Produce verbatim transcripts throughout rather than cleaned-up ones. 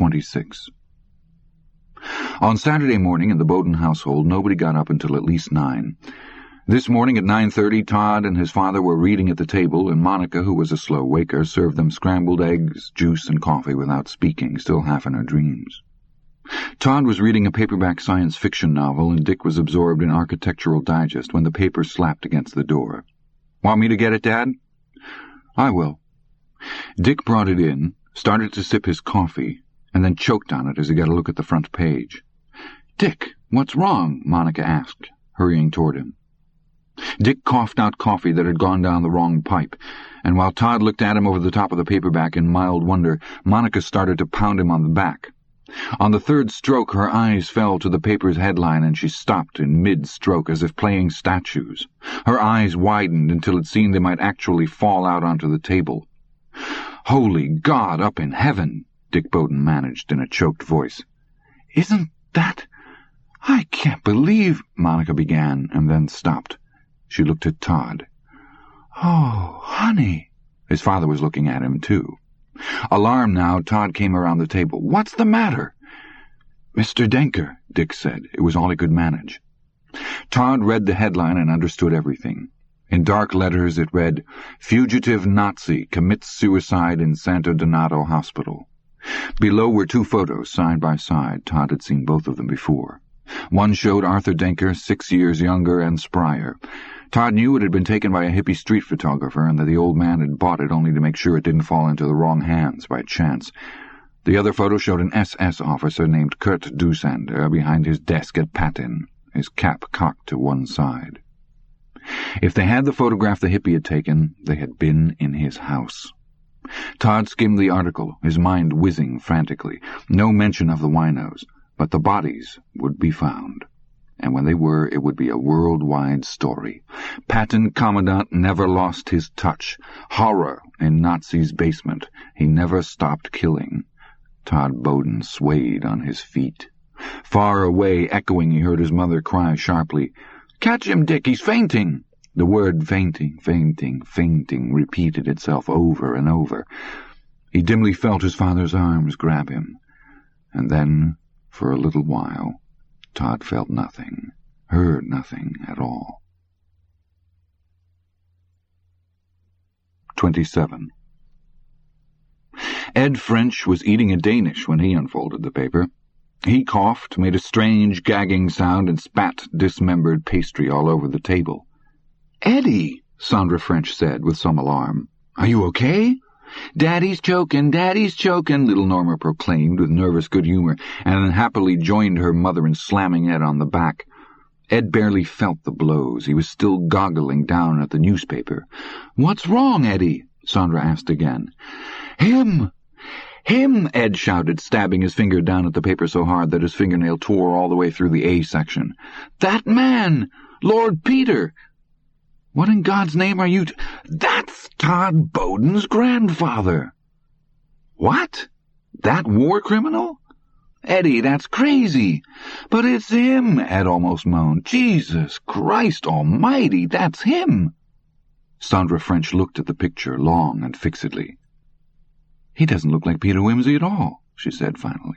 twenty-six. On Saturday morning in the Bowden household, nobody got up until at least nine. This morning at nine thirty, Todd and his father were reading at the table, and Monica, who was a slow waker, served them scrambled eggs, juice, and coffee without speaking, still half in her dreams. Todd was reading a paperback science fiction novel, and Dick was absorbed in Architectural Digest when the paper slapped against the door. "Want me to get it, Dad?" "I will." Dick brought it in, started to sip his coffee, and then choked on it as he got a look at the front page. "Dick, what's wrong?" Monica asked, hurrying toward him. Dick coughed out coffee that had gone down the wrong pipe, and while Todd looked at him over the top of the paperback in mild wonder, Monica started to pound him on the back. On the third stroke, her eyes fell to the paper's headline, and she stopped in mid-stroke as if playing statues. Her eyes widened until it seemed they might actually fall out onto the table. "Holy God up in heaven," Dick Bowden managed in a choked voice. "Isn't that... I can't believe..." Monica began, and then stopped. She looked at Todd. "Oh, honey." His father was looking at him, too. Alarmed now, Todd came around the table. "What's the matter?" "Mister Denker," Dick said. It was all he could manage. Todd read the headline and understood everything. In dark letters it read, "Fugitive Nazi commits suicide in Santo Donato Hospital." Below were two photos, side by side. Todd had seen both of them before. One showed Arthur Denker, six years younger and sprier. Todd knew it had been taken by a hippie street photographer and that the old man had bought it only to make sure it didn't fall into the wrong hands by chance. The other photo showed an S S officer named Kurt Dusander behind his desk at Patton, his cap cocked to one side. If they had the photograph the hippie had taken, they had been in his house. Todd skimmed the article, his mind whizzing frantically. No mention of the winos, but the bodies would be found. And when they were, it would be a worldwide story. Patton Commandant never lost his touch. Horror in Nazi's basement. He never stopped killing. Todd Bowden swayed on his feet. Far away, echoing, he heard his mother cry sharply, "Catch him, Dick, he's fainting!" The word fainting, fainting, fainting repeated itself over and over. He dimly felt his father's arms grab him. And then, for a little while, Todd felt nothing, heard nothing at all. twenty-seven. Ed French was eating a Danish when he unfolded the paper. He coughed, made a strange gagging sound, and spat dismembered pastry all over the table. "Eddie," Sandra French said with some alarm. "Are you okay?" "Daddy's choking, Daddy's choking," little Norma proclaimed with nervous good humor, and then happily joined her mother in slamming Ed on the back. Ed barely felt the blows. He was still goggling down at the newspaper. "What's wrong, Eddie?" Sandra asked again. "Him! Him!" Ed shouted, stabbing his finger down at the paper so hard that his fingernail tore all the way through the A section. "That man! Lord Peter! What in God's name are you t- That's Todd Bowden's grandfather!" "What? That war criminal?" "Eddie, that's crazy." "But it's him," Ed almost moaned. "Jesus Christ almighty, that's him." Sandra French looked at the picture long and fixedly. "He doesn't look like Peter Wimsey at all," she said finally.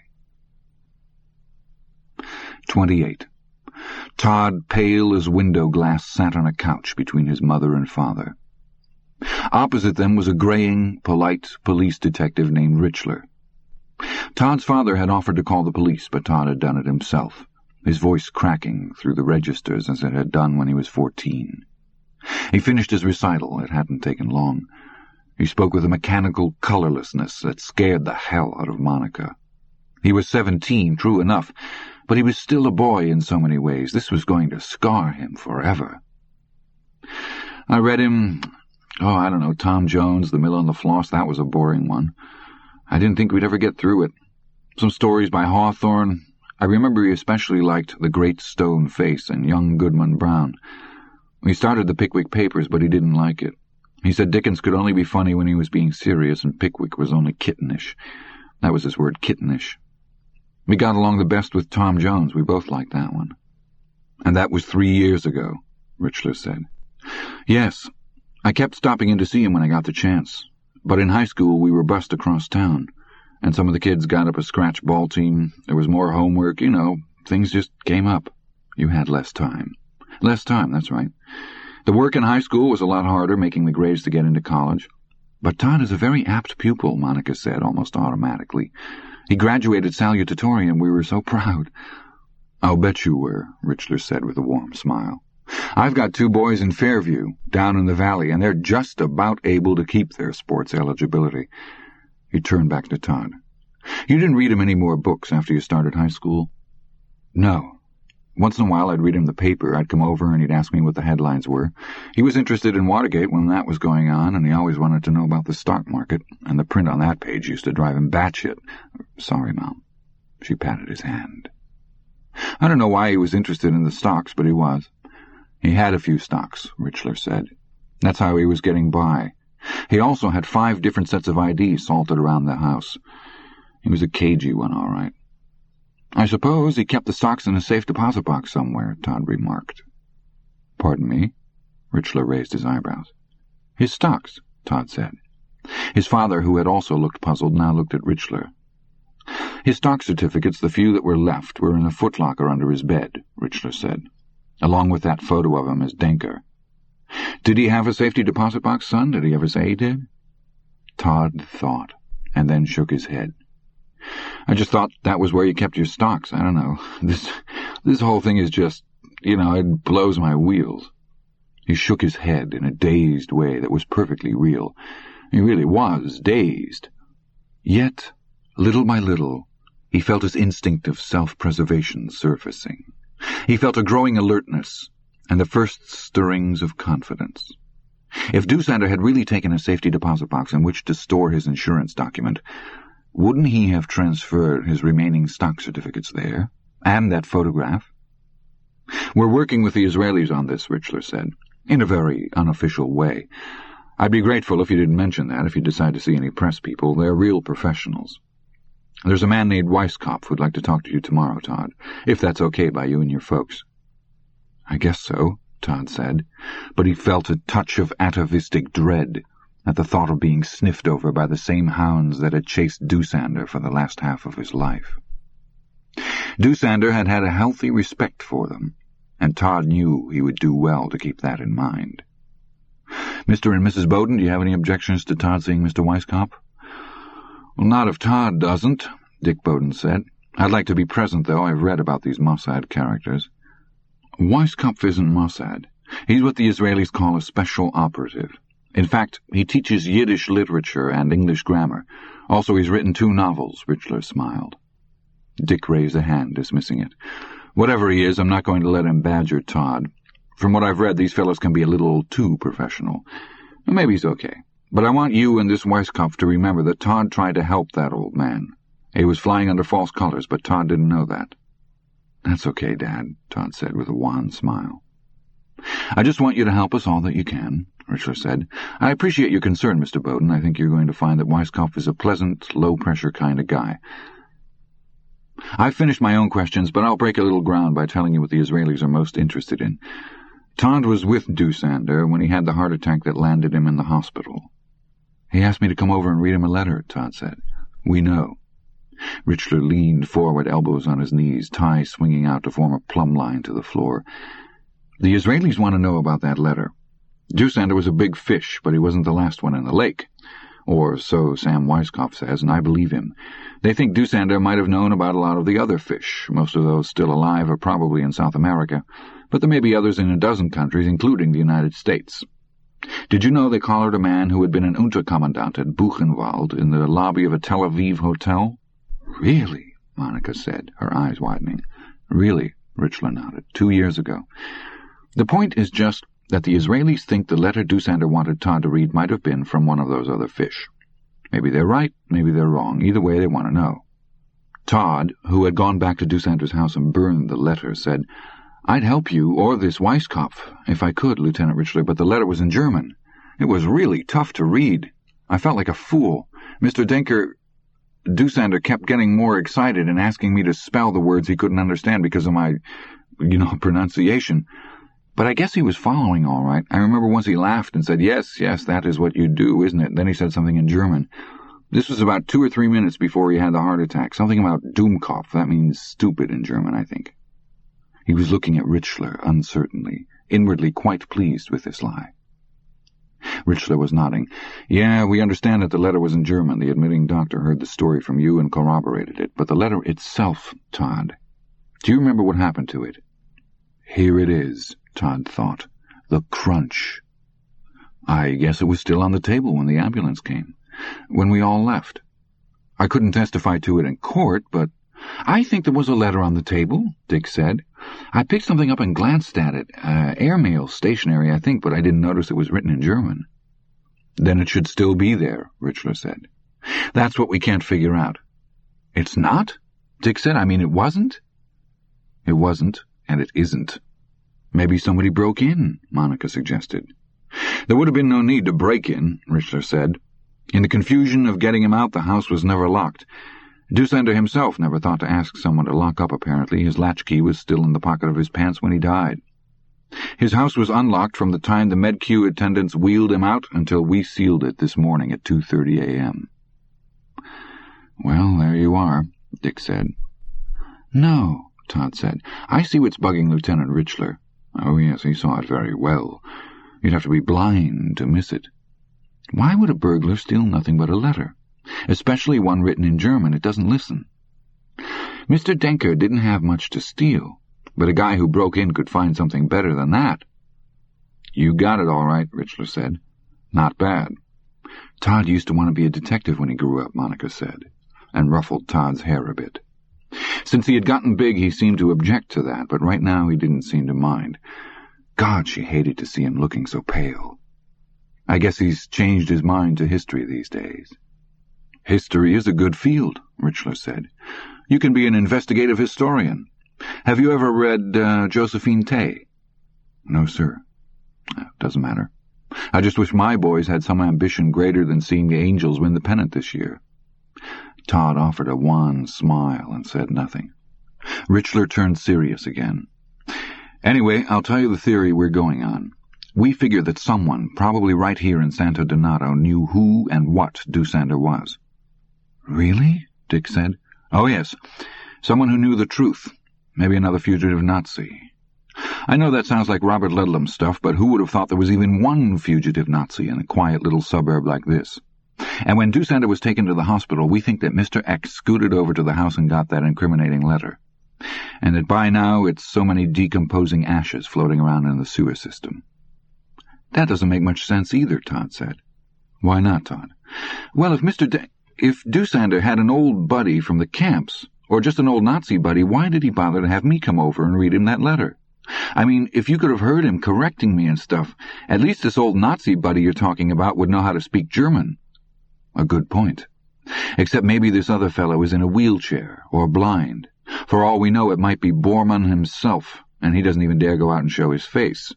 twenty-eight. Todd, pale as window glass, sat on a couch between his mother and father. Opposite them was a graying, polite police detective named Richler. Todd's father had offered to call the police, but Todd had done it himself, his voice cracking through the registers as it had done when he was fourteen. He finished his recital. It hadn't taken long. He spoke with a mechanical colorlessness that scared the hell out of Monica. He was seventeen, true enough, but he was still a boy in so many ways. This was going to scar him forever. I read him, oh, I don't know, Tom Jones, The Mill on the Floss. That was a boring one. I didn't think we'd ever get through it. Some stories by Hawthorne. I remember he especially liked The Great Stone Face and Young Goodman Brown. He started the Pickwick Papers, but he didn't like it. He said Dickens could only be funny when he was being serious, and Pickwick was only kittenish. That was his word, kittenish. We got along the best with Tom Jones. We both liked that one. And that was three years ago, Richler said. Yes, I kept stopping in to see him when I got the chance. But in high school we were bused across town. And some of the kids got up a scratch ball team. There was more homework, you know, things just came up. You had less time. Less time, that's right. The work in high school was a lot harder, making the grades to get into college. But Todd is a very apt pupil, Monica said, almost automatically. He graduated salutatorian. We were so proud. I'll bet you were, Richler said with a warm smile. I've got two boys in Fairview, down in the valley, and they're just about able to keep their sports eligibility. He turned back to Todd. You didn't read him any more books after you started high school? No. Once in a while I'd read him the paper. I'd come over and he'd ask me what the headlines were. He was interested in Watergate when that was going on, and he always wanted to know about the stock market, and the print on that page used to drive him batshit. Sorry, Mom. She patted his hand. I don't know why he was interested in the stocks, but he was. He had a few stocks, Richler said. That's how he was getting by. He also had five different sets of I Ds salted around the house. He was a cagey one, all right. I suppose he kept the stocks in a safe deposit box somewhere, Todd remarked. Pardon me? Richler raised his eyebrows. His stocks, Todd said. His father, who had also looked puzzled, now looked at Richler. His stock certificates, the few that were left, were in a footlocker under his bed, Richler said, along with that photo of him as Denker. Did he have a safety deposit box, son? Did he ever say he did? Todd thought, and then shook his head. I just thought that was where you kept your stocks. I don't know. This this whole thing is just, you know, it blows my wheels. He shook his head in a dazed way that was perfectly real. He really was dazed. Yet, little by little, he felt his instinct of self-preservation surfacing. He felt a growing alertness and the first stirrings of confidence. If Doosander had really taken a safety deposit box in which to store his insurance document, wouldn't he have transferred his remaining stock certificates there, and that photograph? We're working with the Israelis on this, Richler said, in a very unofficial way. I'd be grateful if you didn't mention that if you decide to see any press people. They're real professionals. There's a man named Weisskopf who'd like to talk to you tomorrow, Todd, if that's okay by you and your folks. I guess so, Todd said, but he felt a touch of atavistic dread at the thought of being sniffed over by the same hounds that had chased Doosander for the last half of his life. Doosander had had a healthy respect for them, and Todd knew he would do well to keep that in mind. Mister and Missus Bowden, do you have any objections to Todd seeing Mister Weisskopf? Well, not if Todd doesn't, Dick Bowden said. I'd like to be present, though. I've read about these Mossad characters. Weisskopf isn't Mossad. He's what the Israelis call a special operative. In fact, he teaches Yiddish literature and English grammar. Also, he's written two novels, Richler smiled. Dick raised a hand, dismissing it. Whatever he is, I'm not going to let him badger Todd. From what I've read, these fellows can be a little too professional. Maybe he's okay. But I want you and this Weisskopf to remember that Todd tried to help that old man. He was flying under false colors, but Todd didn't know that. That's okay, Dad, Todd said with a wan smile. I just want you to help us all that you can, Richler said. I appreciate your concern, Mister Bowden. I think you're going to find that Weisskopf is a pleasant, low-pressure kind of guy. I've finished my own questions, but I'll break a little ground by telling you what the Israelis are most interested in. Todd was with Doosander when he had the heart attack that landed him in the hospital. He asked me to come over and read him a letter, Todd said. We know. Richler leaned forward, elbows on his knees, tie swinging out to form a plumb line to the floor. The Israelis want to know about that letter. Doosander was a big fish, but he wasn't the last one in the lake. Or so Sam Weisskopf says, and I believe him. They think Doosander might have known about a lot of the other fish. Most of those still alive are probably in South America, but there may be others in a dozen countries, including the United States. Did you know they collared a man who had been an Unterkommandant at Buchenwald in the lobby of a Tel Aviv hotel? Really? Monica said, her eyes widening. Really, Richler nodded. Two years ago. The point is just that the Israelis think the letter Doosander wanted Todd to read might have been from one of those other fish. Maybe they're right, maybe they're wrong. Either way, they want to know. Todd, who had gone back to Doosander's house and burned the letter, said, I'd help you, or this Weisskopf, if I could, Lieutenant Richler, but the letter was in German. It was really tough to read. I felt like a fool. Mister Denker, Doosander kept getting more excited and asking me to spell the words he couldn't understand because of my, you know, pronunciation. But I guess he was following all right. I remember once he laughed and said, yes, yes, that is what you do, isn't it? Then he said something in German. This was about two or three minutes before he had the heart attack. Something about Dummkopf. That means stupid in German, I think. He was looking at Richler uncertainly, inwardly quite pleased with this lie. Richler was nodding. Yeah, we understand that the letter was in German. The admitting doctor heard the story from you and corroborated it. But the letter itself, Todd, do you remember what happened to it? Here it is, Todd thought. The crunch. I guess it was still on the table when the ambulance came. When we all left. I couldn't testify to it in court, but I think there was a letter on the table, Dick said. I picked something up and glanced at it. Uh, airmail stationery, I think, but I didn't notice it was written in German. Then it should still be there, Richler said. That's what we can't figure out. It's not? Dick said. I mean, it wasn't? It wasn't, and it isn't. Maybe somebody broke in, Monica suggested. There would have been no need to break in, Richler said. In the confusion of getting him out, the house was never locked. Dussander himself never thought to ask someone to lock up, apparently. His latchkey was still in the pocket of his pants when he died. His house was unlocked from the time the Med-Q attendants wheeled him out until we sealed it this morning at two thirty a m Well, there you are, Dick said. No, Todd said. I see what's bugging Lieutenant Richler. Oh, yes, he saw it very well. You'd have to be blind to miss it. Why would a burglar steal nothing but a letter? Especially one written in German. It doesn't listen. Mister Denker didn't have much to steal, but a guy who broke in could find something better than that. You got it all right, Richler said. Not bad. Todd used to want to be a detective when he grew up, Monica said, and ruffled Todd's hair a bit. Since he had gotten big, he seemed to object to that, but right now he didn't seem to mind. God, she hated to see him looking so pale. I guess he's changed his mind to history these days. History is a good field, Richler said. You can be an investigative historian. Have you ever read uh, Josephine Tay? No, sir. Doesn't matter. I just wish my boys had some ambition greater than seeing the Angels win the pennant this year. Todd offered a wan smile and said nothing. Richler turned serious again. Anyway, I'll tell you the theory we're going on. We figure that someone, probably right here in Santo Donato, knew who and what Dussander was. Really? Dick said. Oh, yes. Someone who knew the truth. Maybe another fugitive Nazi. I know that sounds like Robert Ludlum stuff, but who would have thought there was even one fugitive Nazi in a quiet little suburb like this? And when Dussander was taken to the hospital, we think that Mister X scooted over to the house and got that incriminating letter. And that by now it's so many decomposing ashes floating around in the sewer system. That doesn't make much sense either, Todd said. Why not, Todd? Well, if Mister D- if Dussander had an old buddy from the camps, or just an old Nazi buddy, why did he bother to have me come over and read him that letter? I mean, if you could have heard him correcting me and stuff, at least this old Nazi buddy you're talking about would know how to speak German. A good point. Except maybe this other fellow is in a wheelchair, or blind. For all we know, it might be Bormann himself, and he doesn't even dare go out and show his face.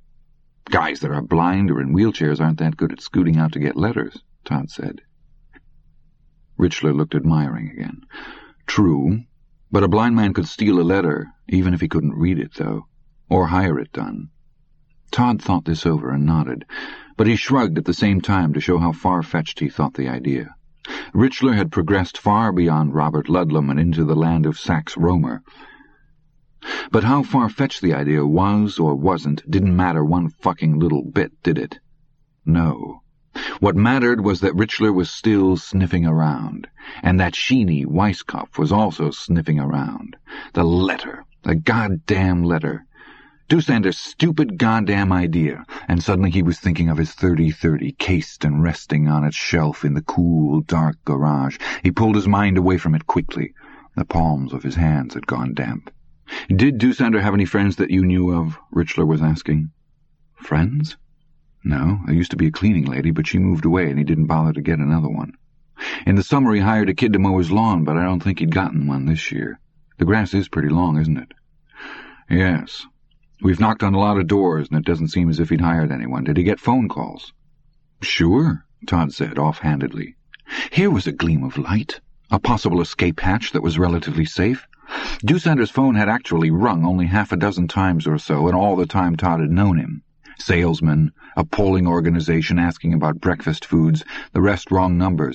Guys that are blind or in wheelchairs aren't that good at scooting out to get letters, Todd said. Richler looked admiring again. True, but a blind man could steal a letter, even if he couldn't read it, though, or hire it done. Todd thought this over and nodded, but he shrugged at the same time to show how far-fetched he thought the idea. Richler had progressed far beyond Robert Ludlum and into the land of Sax Romer. But how far-fetched the idea was or wasn't didn't matter one fucking little bit, did it? No. What mattered was that Richler was still sniffing around, and that Sheeny Weisskopf was also sniffing around. The letter. The goddamn letter. Dussander's stupid goddamn idea, and suddenly he was thinking of his thirty thirty cased and resting on its shelf in the cool, dark garage. He pulled his mind away from it quickly. The palms of his hands had gone damp. Did Dussander have any friends that you knew of? Richler was asking. Friends? No, there used to be a cleaning lady, but she moved away and he didn't bother to get another one. In the summer he hired a kid to mow his lawn, but I don't think he'd gotten one this year. The grass is pretty long, isn't it? Yes. We've knocked on a lot of doors, and it doesn't seem as if he'd hired anyone. Did he get phone calls? Sure, Todd said offhandedly. Here was a gleam of light, a possible escape hatch that was relatively safe. Dussander's phone had actually rung only half a dozen times or so, and all the time Todd had known him. Salesman, a polling organization asking about breakfast foods, the rest wrong numbers.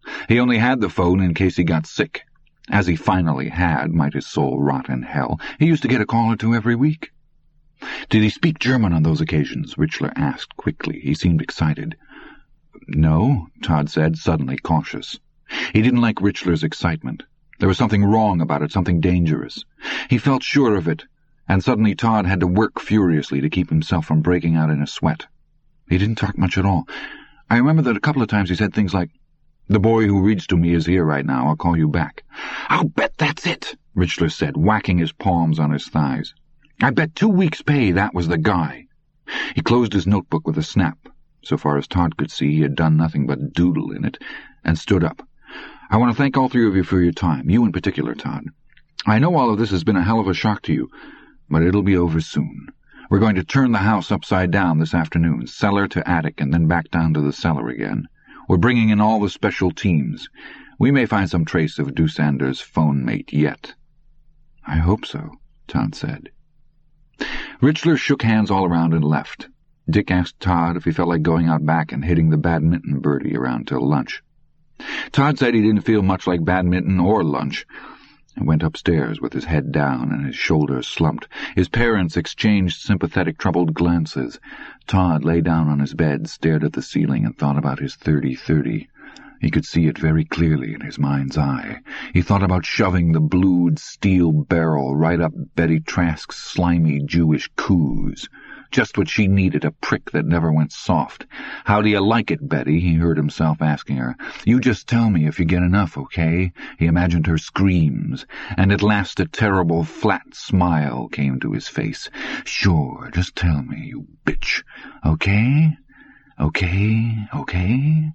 He only had the phone in case he got sick. As he finally had, might his soul rot in hell, he used to get a call or two every week. "Did he speak German on those occasions?" Richler asked quickly. He seemed excited. "No," Todd said, suddenly cautious. He didn't like Richler's excitement. There was something wrong about it, something dangerous. He felt sure of it, and suddenly Todd had to work furiously to keep himself from breaking out in a sweat. He didn't talk much at all. I remember that a couple of times he said things like, "The boy who reads to me is here right now. I'll call you back." "I'll bet that's it," Richler said, whacking his palms on his thighs. "I bet two weeks' pay that was the guy." He closed his notebook with a snap. So far as Todd could see, he had done nothing but doodle in it, and stood up. "I want to thank all three of you for your time, you in particular, Todd. I know all of this has been a hell of a shock to you, but it'll be over soon. We're going to turn the house upside down this afternoon, cellar to attic, and then back down to the cellar again. We're bringing in all the special teams. We may find some trace of Doosander's phone mate yet." "I hope so," Todd said. Richler shook hands all around and left. Dick asked Todd if he felt like going out back and hitting the badminton birdie around till lunch. Todd said he didn't feel much like badminton or lunch, and went upstairs with his head down and his shoulders slumped. His parents exchanged sympathetic, troubled glances. Todd lay down on his bed, stared at the ceiling, and thought about his thirty thirty. He could see it very clearly in his mind's eye. He thought about shoving the blued steel barrel right up Betty Trask's slimy Jewish coos. Just what she needed, a prick that never went soft. "How do you like it, Betty?" he heard himself asking her. "You just tell me if you get enough, okay?" He imagined her screams, and at last a terrible, flat smile came to his face. "Sure, just tell me, you bitch. Okay? Okay? Okay?"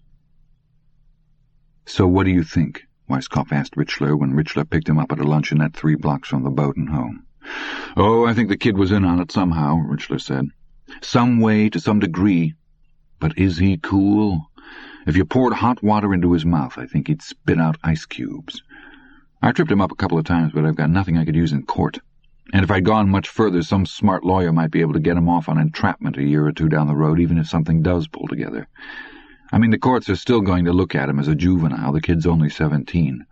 "So what do you think?" Weisskopf asked Richler when Richler picked him up at a luncheonette three blocks from the Bowden home. "Oh, I think the kid was in on it somehow," Richler said. "Some way, to some degree. But is he cool? If you poured hot water into his mouth, I think he'd spit out ice cubes. I tripped him up a couple of times, but I've got nothing I could use in court. And if I'd gone much further, some smart lawyer might be able to get him off on entrapment a year or two down the road, even if something does pull together. I mean, the courts are still going to look at him as a juvenile. The kid's only seventeen.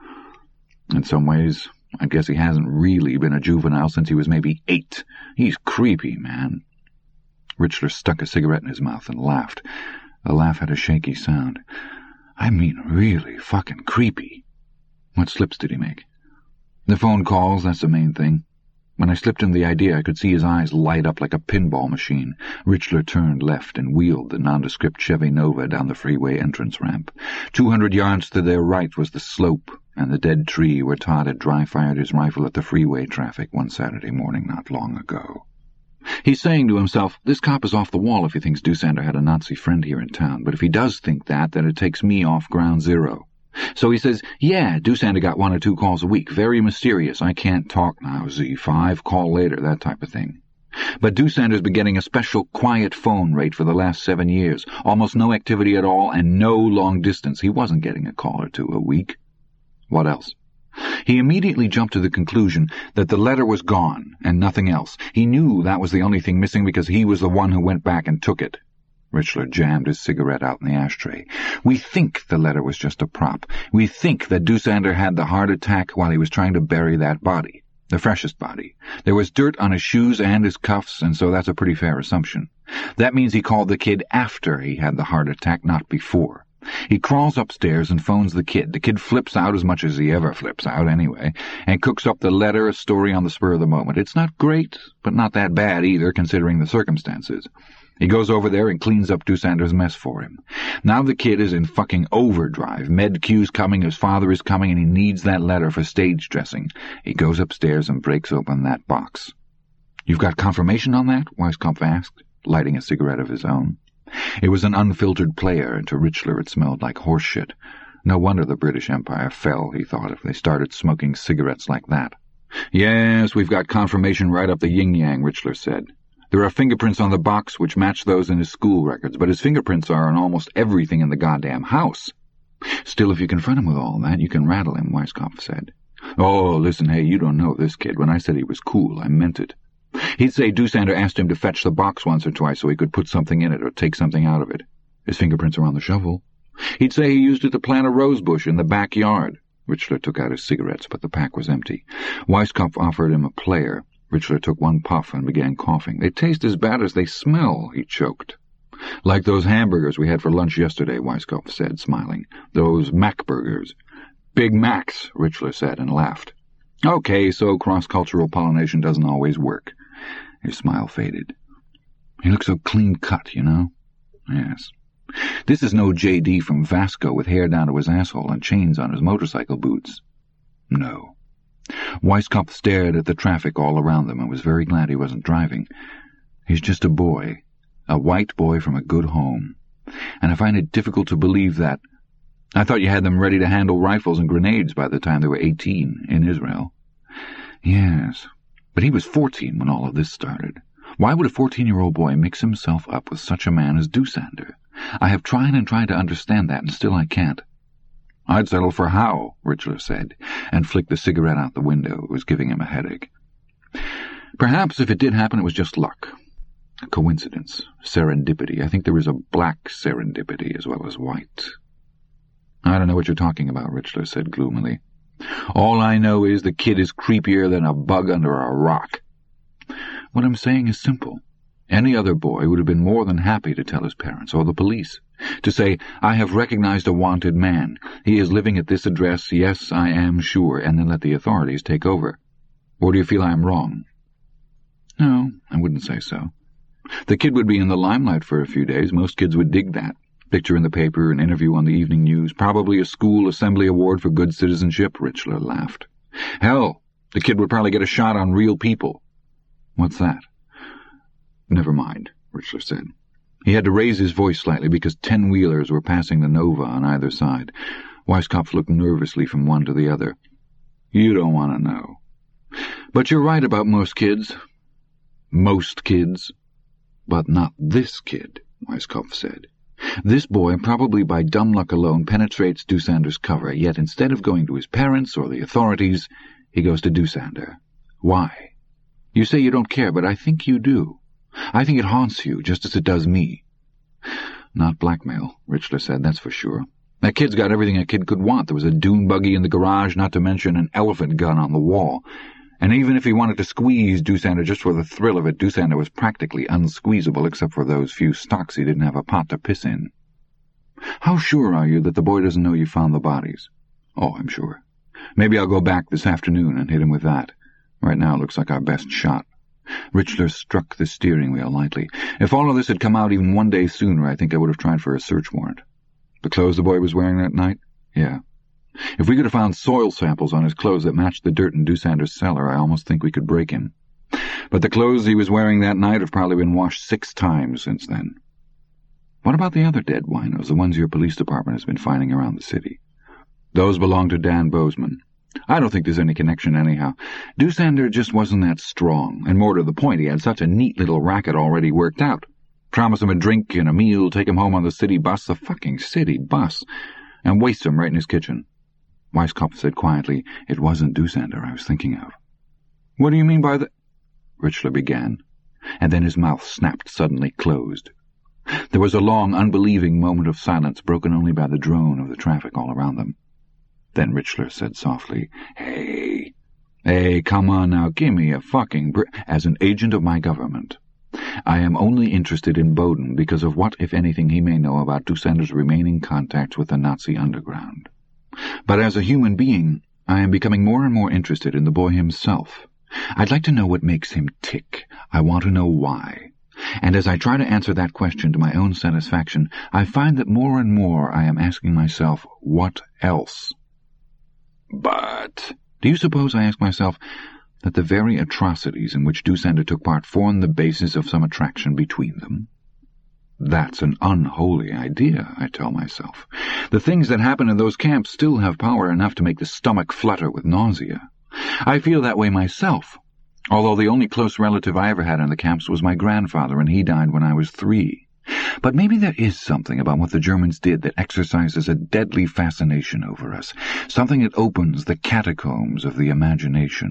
In some ways, I guess he hasn't really been a juvenile since he was maybe eight. He's creepy, man." Richler stuck a cigarette in his mouth and laughed. The laugh had a shaky sound. "I mean really fucking creepy." "What slips did he make?" "The phone calls, that's the main thing. When I slipped him the idea, I could see his eyes light up like a pinball machine." Richler turned left and wheeled the nondescript Chevy Nova down the freeway entrance ramp. Two hundred yards to their right was the slope and the dead tree where Todd had dry-fired his rifle at the freeway traffic one Saturday morning not long ago. He's saying to himself, this cop is off the wall if he thinks Doosander had a Nazi friend here in town, but if he does think that, then it takes me off ground zero. So he says, yeah, Doosander got one or two calls a week. Very mysterious. I can't talk now, Z five. Call later, that type of thing. But Doosander's been getting a special quiet phone rate for the last seven years. Almost no activity at all and no long distance. He wasn't getting a call or two a week. What else? He immediately jumped to the conclusion that the letter was gone and nothing else. He knew that was the only thing missing because he was the one who went back and took it. Richler jammed his cigarette out in the ashtray. We think the letter was just a prop. We think that Doosander had the heart attack while he was trying to bury that body, the freshest body. There was dirt on his shoes and his cuffs, and so that's a pretty fair assumption. That means he called the kid after he had the heart attack, not before. He crawls upstairs and phones the kid. The kid flips out as much as he ever flips out anyway, and cooks up the letter, a story on the spur of the moment. It's not great, but not that bad either, considering the circumstances. He goes over there and cleans up Doosander's mess for him. Now the kid is in fucking overdrive. Med-Q's coming, his father is coming, and he needs that letter for stage dressing. He goes upstairs and breaks open that box. You've got confirmation on that? Weisskopf asked, lighting a cigarette of his own. It was an unfiltered player, and to Richler it smelled like horse shit. No wonder the British Empire fell, he thought, if they started smoking cigarettes like that. Yes, we've got confirmation right up the yin-yang, Richler said. There are fingerprints on the box which match those in his school records, but his fingerprints are on almost everything in the goddamn house. Still, if you confront him with all that, you can rattle him, Weisskopf said. Oh, listen, hey, you don't know this kid. When I said he was cool, I meant it. He'd say Doosander asked him to fetch the box once or twice so he could put something in it or take something out of it. His fingerprints are on the shovel. He'd say he used it to plant a rose bush in the backyard. Richler took out his cigarettes, but the pack was empty. Weiskopf offered him a player. Richler took one puff and began coughing. "They taste as bad as they smell," he choked. "Like those hamburgers we had for lunch yesterday," Weiskopf said, smiling. "Those Mac burgers." "Big Macs," Richler said, and laughed. "Okay, so cross-cultural pollination doesn't always work." His smile faded. "He looks so clean-cut, you know?" "Yes. This is no J D from Vasco with hair down to his asshole and chains on his motorcycle boots." "No." Weiskopf stared at the traffic all around them and was very glad he wasn't driving. "He's just a boy, a white boy from a good home. And I find it difficult to believe that. I thought you had them ready to handle rifles and grenades by the time they were eighteen, in Israel." "Yes, but he was fourteen when all of this started. Why would a fourteen-year-old boy mix himself up with such a man as Doosander? I have tried and tried to understand that, and still I can't." "I'd settle for Howe," Richler said, and flicked the cigarette out the window. It was giving him a headache. "Perhaps if it did happen it was just luck. A coincidence. Serendipity. I think there is a black serendipity as well as white." "I don't know what you're talking about," Richler said gloomily. "All I know is the kid is creepier than a bug under a rock." "What I'm saying is simple. Any other boy would have been more than happy to tell his parents, or the police. To say, 'I have recognized a wanted man. He is living at this address. Yes, I am sure,' and then let the authorities take over. Or do you feel I am wrong?" "No, I wouldn't say so. The kid would be in the limelight for a few days. Most kids would dig that. Picture in the paper, an interview on the evening news, probably a school assembly award for good citizenship," Richler laughed. "Hell, the kid would probably get a shot on real people." "What's that?" "Never mind," Richler said. He had to raise his voice slightly because ten-wheelers were passing the Nova on either side. Weiskopf looked nervously from one to the other. "You don't want to know. But you're right about most kids. Most kids. But not this kid," Weiskopf said. "This boy, probably by dumb luck alone, penetrates Doosander's cover, yet instead of going to his parents or the authorities, he goes to Doosander. Why? You say you don't care, but I think you do. I think it haunts you, just as it does me." "Not blackmail," Richler said, "that's for sure. That kid's got everything a kid could want. There was a dune buggy in the garage, not to mention an elephant gun on the wall. And even if he wanted to squeeze Doosander just for the thrill of it, Doosander was practically unsqueezable except for those few stocks he didn't have a pot to piss in." "How sure are you that the boy doesn't know you found the bodies?" "Oh, I'm sure. Maybe I'll go back this afternoon and hit him with that. Right now it looks like our best shot." Richler struck the steering wheel lightly. "If all of this had come out even one day sooner, I think I would have tried for a search warrant." "The clothes the boy was wearing that night?" "Yeah. If we could have found soil samples on his clothes that matched the dirt in Doosander's cellar, I almost think we could break him. But the clothes he was wearing that night have probably been washed six times since then." "What about the other dead winos, the ones your police department has been finding around the city?" "Those belong to Dan Bozeman. I don't think there's any connection anyhow. Doosander just wasn't that strong, and more to the point, he had such a neat little racket already worked out. Promise him a drink and a meal, take him home on the city bus, the fucking city bus, and waste him right in his kitchen." Weiskopf said quietly, "It wasn't Doosander I was thinking of." "What do you mean by the—" Richler began, and then his mouth snapped suddenly closed. There was a long, unbelieving moment of silence, broken only by the drone of the traffic all around them. Then Richler said softly, Hey, hey, come on now, give me a fucking br- As an agent of my government, I am only interested in Bowden because of what, if anything, he may know about Doosander's remaining contacts with the Nazi underground. But as a human being, I am becoming more and more interested in the boy himself. I'd like to know what makes him tick. I want to know why. And as I try to answer that question to my own satisfaction, I find that more and more I am asking myself, what else? But do you suppose, I ask myself, that the very atrocities in which Doosander took part form the basis of some attraction between them? That's an unholy idea, I tell myself. The things that happen in those camps still have power enough to make the stomach flutter with nausea. I feel that way myself, although the only close relative I ever had in the camps was my grandfather, and he died when I was three. But maybe there is something about what the Germans did that exercises a deadly fascination over us, something that opens the catacombs of the imagination.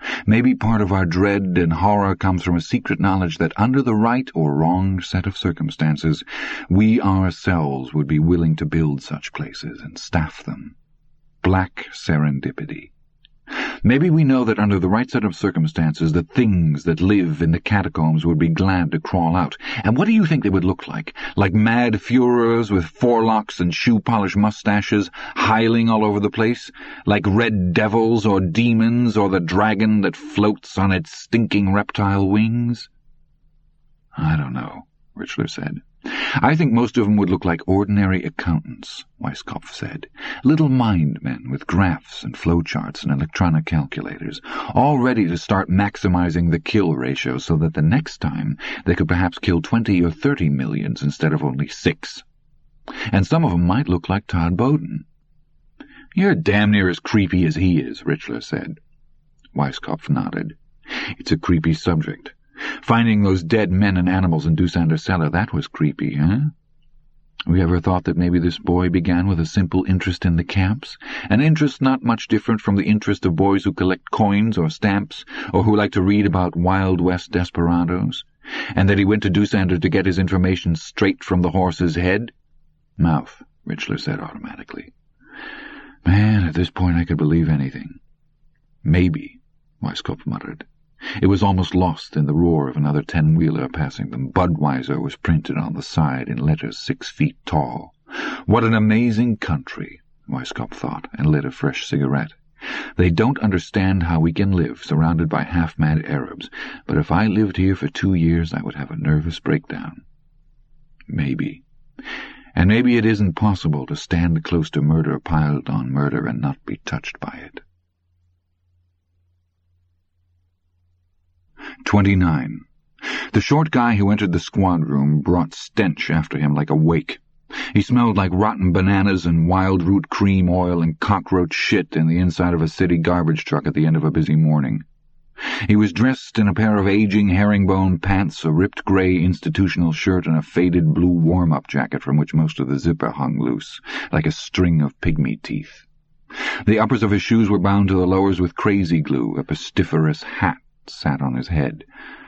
Maybe part of our dread and horror comes from a secret knowledge that under the right or wrong set of circumstances, we ourselves would be willing to build such places and staff them. Black serendipity. Maybe we know that under the right set of circumstances, the things that live in the catacombs would be glad to crawl out. And what do you think they would look like? Like mad Führers with forelocks and shoe-polish mustaches, hiling all over the place? Like red devils or demons or the dragon that floats on its stinking reptile wings? I don't know, Richler said. I think most of them would look like ordinary accountants, Weisskopf said. Little mind men with graphs and flowcharts and electronic calculators, all ready to start maximizing the kill ratio so that the next time they could perhaps kill twenty or thirty millions instead of only six. And some of them might look like Todd Bowden. You're damn near as creepy as he is, Richler said. Weisskopf nodded. It's a creepy subject. Finding those dead men and animals in Dussander Cellar, that was creepy, huh? We ever thought that maybe this boy began with a simple interest in the camps? An interest not much different from the interest of boys who collect coins or stamps, or who like to read about Wild West desperados? And that he went to Dussander to get his information straight from the horse's head? Mouth, Richler said automatically. Man, at this point I could believe anything. Maybe, Weisskopf muttered. It was almost lost in the roar of another ten-wheeler passing them. Budweiser was printed on the side in letters six feet tall. What an amazing country, Weisskopf thought, and lit a fresh cigarette. They don't understand how we can live surrounded by half-mad Arabs, but if I lived here for two years I would have a nervous breakdown. Maybe. And maybe it isn't possible to stand close to murder piled on murder and not be touched by it. Twenty-nine. The short guy who entered the squad room brought stench after him like a wake. He smelled like rotten bananas and wild root cream oil and cockroach shit in the inside of a city garbage truck at the end of a busy morning. He was dressed in a pair of aging herringbone pants, a ripped grey institutional shirt, and a faded blue warm-up jacket from which most of the zipper hung loose, like a string of pygmy teeth. The uppers of his shoes were bound to the lowers with crazy glue. A pestiferous hat sat on his head.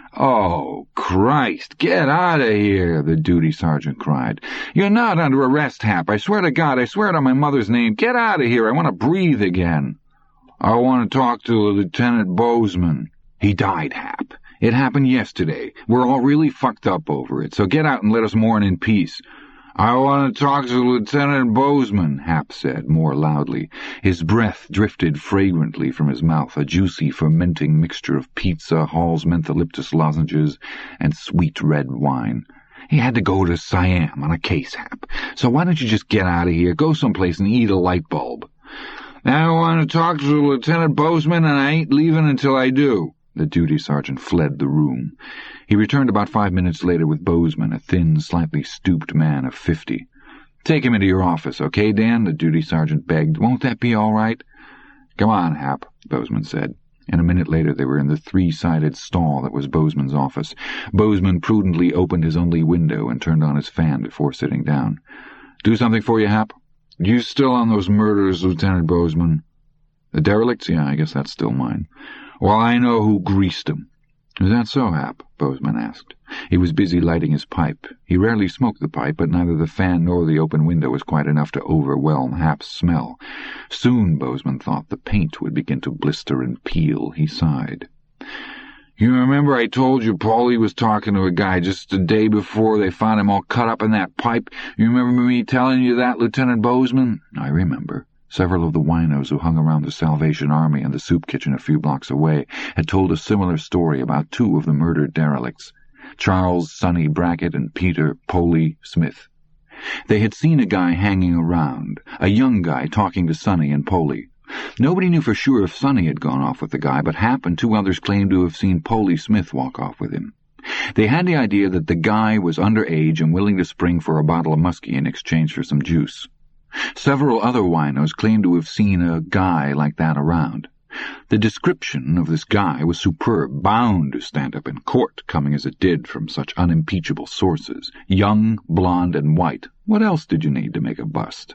"Oh, Christ, get out of here," the duty sergeant cried. "You're not under arrest, Hap. I swear to God, I swear to my mother's name. Get out of here. I want to breathe again." "I want to talk to Lieutenant Bozeman." "He died, Hap. It happened yesterday. We're all really fucked up over it, so get out and let us mourn in peace." "I want to talk to Lieutenant Bozeman," Hap said, more loudly. His breath drifted fragrantly from his mouth, a juicy, fermenting mixture of pizza, Hall's mentholyptus lozenges, and sweet red wine. "He had to go to Siam on a case, Hap. So why don't you just get out of here, go someplace and eat a light bulb?" "I want to talk to Lieutenant Bozeman, and I ain't leaving until I do." The duty sergeant fled the room. He returned about five minutes later with Bozeman, a thin, slightly stooped man of fifty. "Take him into your office, okay, Dan?" the duty sergeant begged. "Won't that be all right?" "Come on, Hap," Bozeman said, and a minute later they were in the three-sided stall that was Bozeman's office. Bozeman prudently opened his only window and turned on his fan before sitting down. "Do something for you, Hap?" "You still on those murders, Lieutenant Bozeman?" "The derelicts? Yeah, I guess that's still mine." "Well, I know who greased them." "Is that so, Hap?" Bozeman asked. He was busy lighting his pipe. He rarely smoked the pipe, but neither the fan nor the open window was quite enough to overwhelm Hap's smell. Soon, Bozeman thought, the paint would begin to blister and peel. He sighed. "You remember I told you Paulie was talking to a guy just the day before they found him all cut up in that pipe? You remember me telling you that, Lieutenant Bozeman?" "I remember." Several of the winos who hung around the Salvation Army and the soup kitchen a few blocks away had told a similar story about two of the murdered derelicts, Charles Sonny Brackett and Peter Poley Smith. They had seen a guy hanging around, a young guy talking to Sonny and Poley. Nobody knew for sure if Sonny had gone off with the guy, but Hap and two others claimed to have seen Poley Smith walk off with him. They had the idea that the guy was underage and willing to spring for a bottle of muskie in exchange for some juice. Several other winos claimed to have seen a guy like that around. The description of this guy was superb, bound to stand up in court, coming as it did from such unimpeachable sources. Young, blonde, and white. What else did you need to make a bust?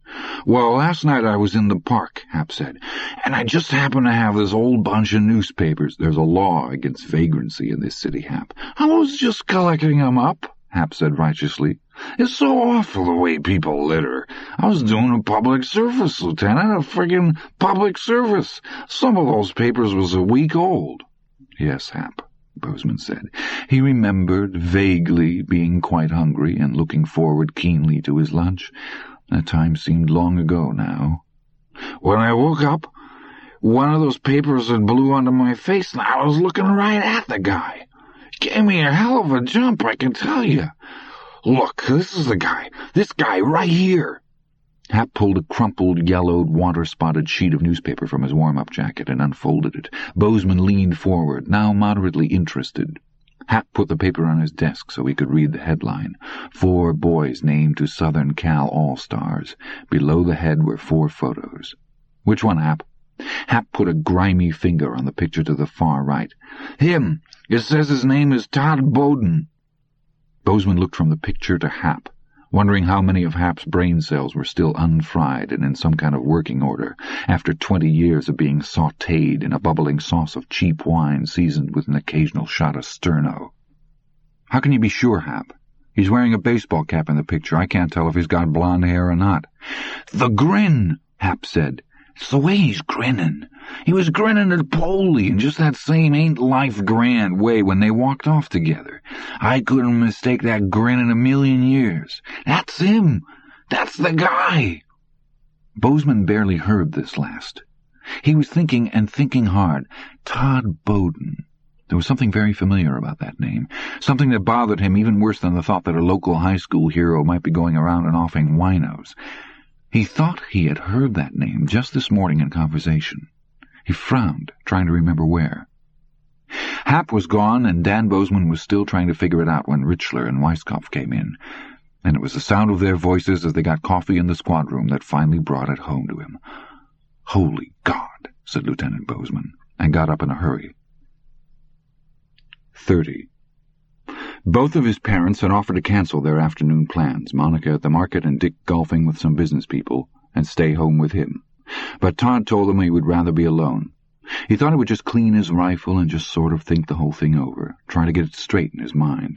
"Well, last night I was in the park," Hap said, "and I just happened to have this old bunch of newspapers. There's a law against vagrancy in this city, Hap. I was just collecting 'em up," Hap said righteously. "It's so awful the way people litter. I was doing a public service, Lieutenant, a friggin' public service. Some of those papers was a week old." "Yes, Hap," Bozeman said. He remembered vaguely being quite hungry and looking forward keenly to his lunch. That time seemed long ago now. "When I woke up, one of those papers had blew onto my face, and I was looking right at the guy. Gave me a hell of a jump, I can tell you. Look, this is the guy. This guy right here." Hap pulled a crumpled, yellowed, water-spotted sheet of newspaper from his warm-up jacket and unfolded it. Bozeman leaned forward, now moderately interested. Hap put the paper on his desk so he could read the headline. Four boys named to Southern Cal All-Stars. Below the head were four photos. "Which one, Hap?" Hap put a grimy finger on the picture to the far right. "Him. It says his name is Todd Bowden." Bozeman looked from the picture to Hap, wondering how many of Hap's brain cells were still unfried and in some kind of working order, after twenty years of being sautéed in a bubbling sauce of cheap wine seasoned with an occasional shot of Sterno. "How can you be sure, Hap? He's wearing a baseball cap in the picture. I can't tell if he's got blonde hair or not." "The grin," Hap said. "It's the way he's grinning. He was grinning at Polly in just that same ain't-life grand way when they walked off together. I couldn't mistake that grin in a million years. That's him. That's the guy." Bozeman barely heard this last. He was thinking, and thinking hard. Todd Bowden. There was something very familiar about that name, something that bothered him even worse than the thought that a local high school hero might be going around and offing winos. He thought he had heard that name just this morning in conversation. He frowned, trying to remember where. Hap was gone, and Dan Bozeman was still trying to figure it out when Richler and Weisskopf came in, and it was the sound of their voices as they got coffee in the squad room that finally brought it home to him. "Holy God," said Lieutenant Bozeman, and got up in a hurry. Thirty. Both of his parents had offered to cancel their afternoon plans, Monica at the market and Dick golfing with some business people, and stay home with him. But Todd told them he would rather be alone. He thought he would just clean his rifle and just sort of think the whole thing over, try to get it straight in his mind.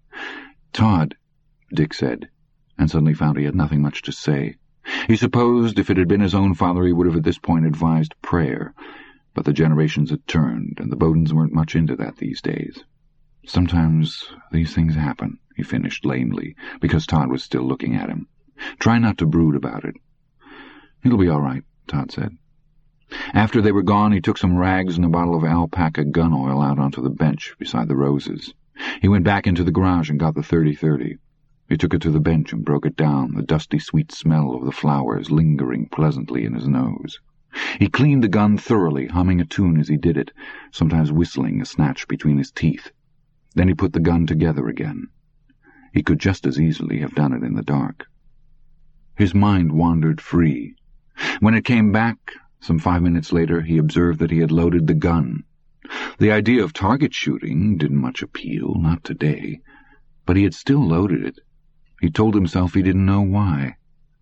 "Todd," Dick said, and suddenly found he had nothing much to say. He supposed if it had been his own father he would have at this point advised prayer, but the generations had turned, and the Bowdens weren't much into that these days. "Sometimes these things happen," he finished lamely, because Todd was still looking at him. "Try not to brood about it." "It'll be all right," Todd said. After they were gone, he took some rags and a bottle of alpaca gun oil out onto the bench beside the roses. He went back into the garage and got the thirty thirty. He took it to the bench and broke it down, the dusty sweet smell of the flowers lingering pleasantly in his nose. He cleaned the gun thoroughly, humming a tune as he did it, sometimes whistling a snatch between his teeth. Then he put the gun together again. He could just as easily have done it in the dark. His mind wandered free. When it came back, some five minutes later, he observed that he had loaded the gun. The idea of target shooting didn't much appeal, not today, but he had still loaded it. He told himself he didn't know why.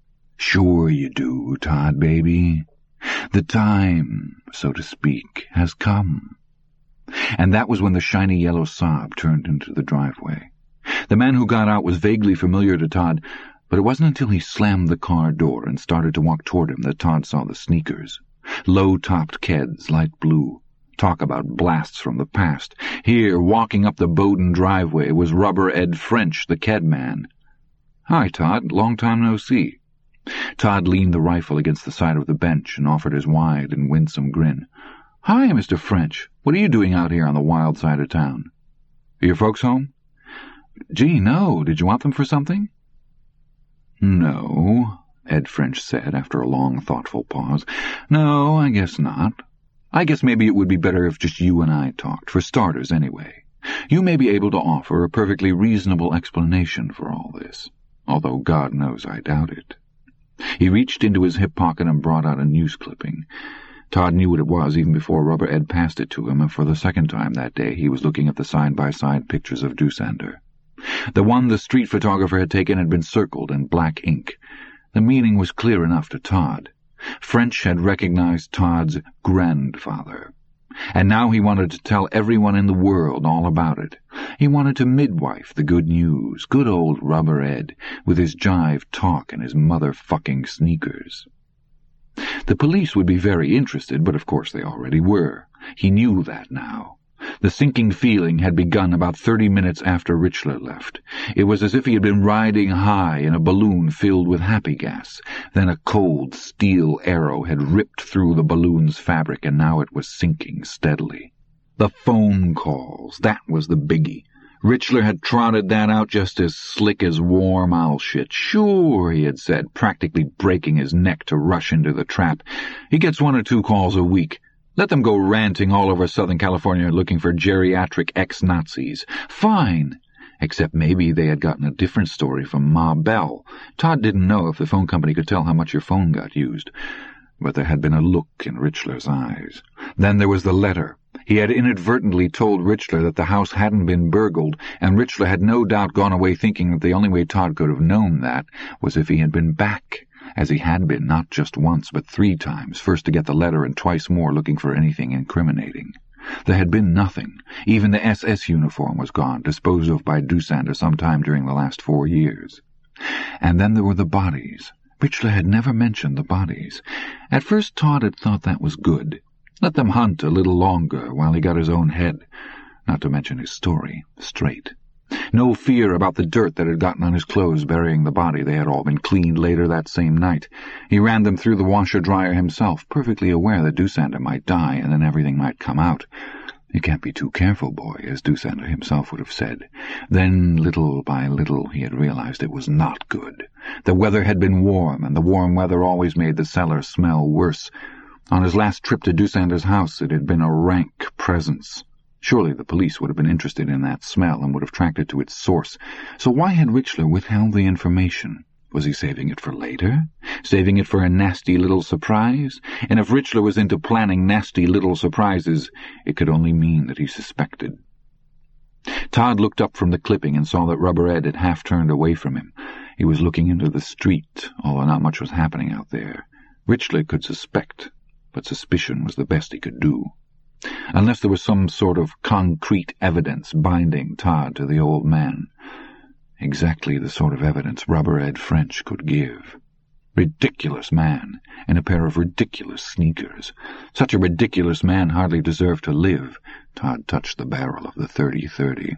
"Sure you do, Todd, baby. The time, so to speak, has come." And that was when the shiny yellow Saab turned into the driveway. The man who got out was vaguely familiar to Todd, but it wasn't until he slammed the car door and started to walk toward him that Todd saw the sneakers. Low-topped Keds, light blue. Talk about blasts from the past. Here, walking up the Bowden driveway, was Rubber Ed French, the Ked man. "Hi, Todd. Long time no see." Todd leaned the rifle against the side of the bench and offered his wide and winsome grin. "Hi, Mister French. What are you doing out here on the wild side of town? Are your folks home?" "Gee, no. Did you want them for something?" "No," Ed French said after a long, thoughtful pause. "No, I guess not. I guess maybe it would be better if just you and I talked, for starters anyway. You may be able to offer a perfectly reasonable explanation for all this, although God knows I doubt it." He reached into his hip pocket and brought out a news clipping. Todd knew what it was even before Rubber Ed passed it to him, and for the second time that day he was looking at the side-by-side pictures of Doosander. The one the street photographer had taken had been circled in black ink. The meaning was clear enough to Todd. French had recognized Todd's grandfather, and now he wanted to tell everyone in the world all about it. He wanted to midwife the good news, good old Rubber Ed, with his jive talk and his motherfucking sneakers. The police would be very interested, but of course they already were. He knew that now. The sinking feeling had begun about thirty minutes after Richler left. It was as if he had been riding high in a balloon filled with happy gas. Then a cold steel arrow had ripped through the balloon's fabric, and now it was sinking steadily. The phone calls, that was the biggie. Richler had trotted that out just as slick as warm owl shit. Sure, he had said, practically breaking his neck to rush into the trap. He gets one or two calls a week. Let them go ranting all over Southern California looking for geriatric ex-Nazis. Fine. Except maybe they had gotten a different story from Ma Bell. Todd didn't know if the phone company could tell how much your phone got used. But there had been a look in Richler's eyes. Then there was the letter. He had inadvertently told Richler that the house hadn't been burgled, and Richler had no doubt gone away thinking that the only way Todd could have known that was if he had been back, as he had been not just once but three times, first to get the letter and twice more looking for anything incriminating. There had been nothing. Even the S S uniform was gone, disposed of by Dussander sometime during the last four years. And then there were the bodies. Richler had never mentioned the bodies. At first Todd had thought that was good. Let them hunt a little longer while he got his own head, not to mention his story, straight. No fear about the dirt that had gotten on his clothes burying the body. They had all been cleaned later that same night. He ran them through the washer-dryer himself, perfectly aware that Dussander might die and then everything might come out. You can't be too careful, boy, as Dussander himself would have said. Then, little by little, he had realized it was not good. The weather had been warm, and the warm weather always made the cellar smell worse. On his last trip to Dussander's house, it had been a rank presence. Surely the police would have been interested in that smell and would have tracked it to its source. So why had Richler withheld the information? Was he saving it for later? Saving it for a nasty little surprise? And if Richler was into planning nasty little surprises, it could only mean that he suspected. Todd looked up from the clipping and saw that Rubber Ed had half turned away from him. He was looking into the street, although not much was happening out there. Richler could suspect, but suspicion was the best he could do. Unless there was some sort of concrete evidence binding Todd to the old man. Exactly the sort of evidence Rubber Ed French could give. Ridiculous man, in a pair of ridiculous sneakers. Such a ridiculous man hardly deserved to live. Todd touched the barrel of the thirty thirty.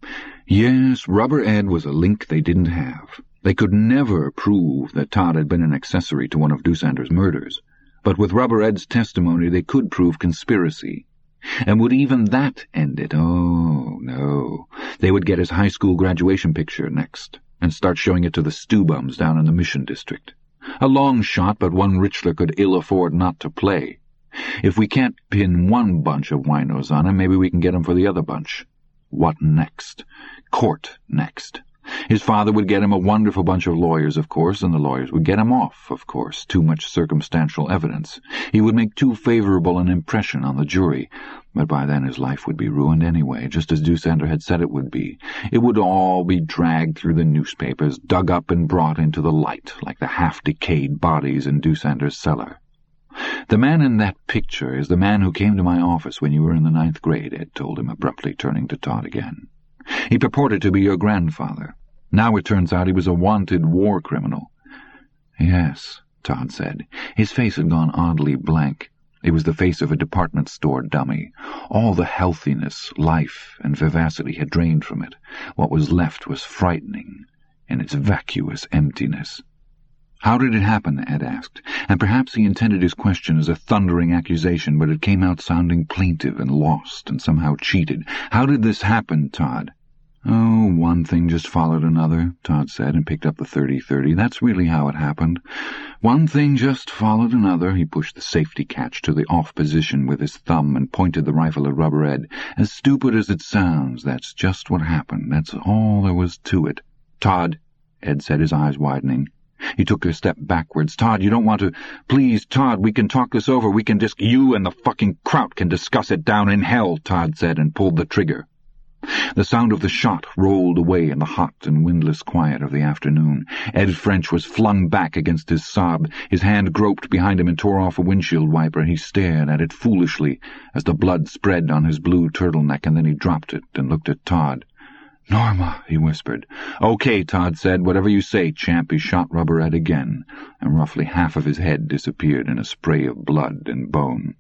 Yes, Rubber Ed was a link they didn't have. They could never prove that Todd had been an accessory to one of Dussander's murders. But with Rubber Ed's testimony they could prove conspiracy. And would even that end it? Oh, no. They would get his high school graduation picture next, and start showing it to the stew-bums down in the Mission District. A long shot, but one Richler could ill afford not to play. If we can't pin one bunch of winos on him, maybe we can get him for the other bunch. What next? Court next. His father would get him a wonderful bunch of lawyers, of course, and the lawyers would get him off, of course. Too much circumstantial evidence. He would make too favorable an impression on the jury. But by then his life would be ruined anyway, just as Dussander had said it would be. It would all be dragged through the newspapers, dug up and brought into the light, like the half-decayed bodies in Dussander's cellar. The man in that picture is the man who came to my office when you were in the ninth grade, Ed told him abruptly, turning to Todd again. He purported to be your grandfather. Now it turns out he was a wanted war criminal. Yes, Todd said. His face had gone oddly blank. It was the face of a department store dummy. All the healthiness, life, and vivacity had drained from it. What was left was frightening in its vacuous emptiness. How did it happen? Ed asked, and perhaps he intended his question as a thundering accusation, but it came out sounding plaintive and lost and somehow cheated. How did this happen, Todd? Oh, one thing just followed another, Todd said, and picked up the thirty thirty. That's really how it happened. One thing just followed another. He pushed the safety catch to the off position with his thumb and pointed the rifle at Rubber Ed. As stupid as it sounds, that's just what happened. That's all there was to it. Todd, Ed said, his eyes widening. He took a step backwards. Todd, you don't want to... Please, Todd, we can talk this over. We can dis... You and the fucking kraut can discuss it down in hell, Todd said, and pulled the trigger. The sound of the shot rolled away in the hot and windless quiet of the afternoon. Ed French was flung back against his Saab. His hand groped behind him and tore off a windshield wiper. He stared at it foolishly as the blood spread on his blue turtleneck, and then he dropped it and looked at Todd. "Norma," he whispered. "Okay," Todd said. "Whatever you say, champ." He shot Rubber Ed again, and roughly half of his head disappeared in a spray of blood and bone.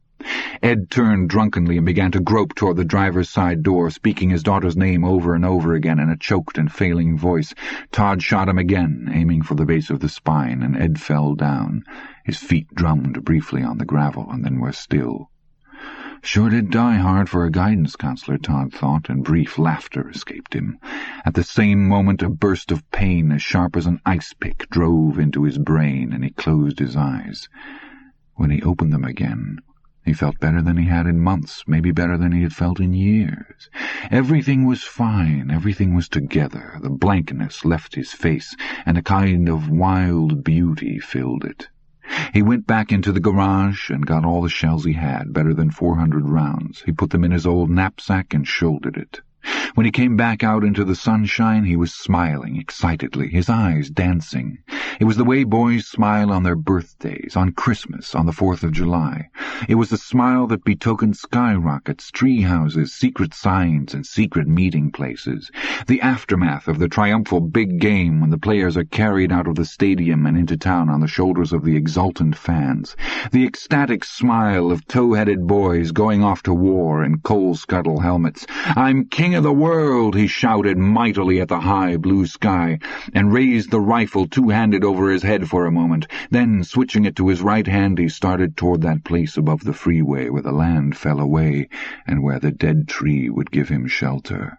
Ed turned drunkenly and began to grope toward the driver's side door, speaking his daughter's name over and over again in a choked and failing voice. Todd shot him again, aiming for the base of the spine, and Ed fell down. His feet drummed briefly on the gravel and then were still. Sure did die hard for a guidance counselor, Todd thought, and brief laughter escaped him. At the same moment a burst of pain as sharp as an ice pick drove into his brain, and he closed his eyes. When he opened them again, he felt better than he had in months, maybe better than he had felt in years. Everything was fine, everything was together. The blankness left his face, and a kind of wild beauty filled it. He went back into the garage and got all the shells he had, better than four hundred rounds. He put them in his old knapsack and shouldered it. When he came back out into the sunshine, he was smiling excitedly, his eyes dancing. It was the way boys smile on their birthdays, on Christmas, on the Fourth of July. It was the smile that betokened skyrockets, tree houses, secret signs, and secret meeting places. The aftermath of the triumphal big game when the players are carried out of the stadium and into town on the shoulders of the exultant fans. The ecstatic smile of tow-headed boys going off to war in coal-scuttle helmets. "I'm king of the world," he shouted mightily at the high blue sky, and raised the rifle two-handed over his head for a moment. Then, switching it to his right hand, he started toward that place above the freeway where the land fell away and where the dead tree would give him shelter.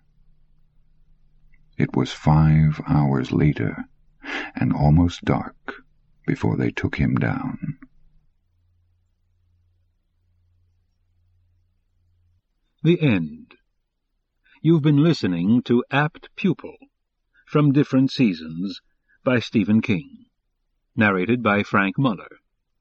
It was five hours later, and almost dark, before they took him down. The End. You've been listening to Apt Pupil, from Different Seasons, by Stephen King, narrated by Frank Muller.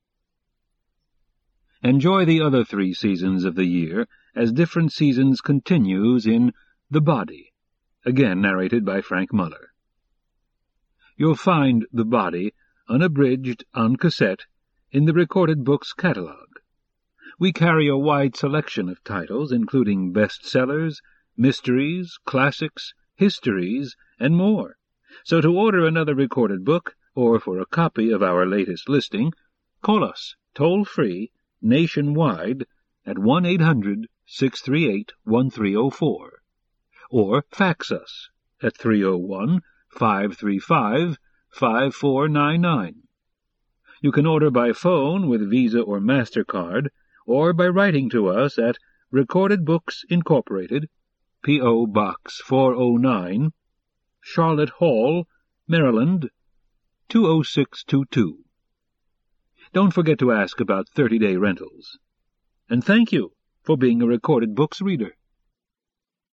Enjoy the other three seasons of the year as Different Seasons continues in The Body, again narrated by Frank Muller. You'll find The Body, unabridged, on cassette, in the Recorded Books catalog. We carry a wide selection of titles, including bestsellers, mysteries, classics, histories, and more. So to order another recorded book, or for a copy of our latest listing, call us, toll-free, nationwide, at one eight hundred, six three eight, one three oh four, or fax us at three oh one, five three five, five four nine nine. You can order by phone with Visa or MasterCard, or by writing to us at Recorded Books, Incorporated, P O. Box four oh nine, Charlotte Hall, Maryland, two oh six two two. Don't forget to ask about thirty-day rentals. And thank you for being a Recorded Books reader.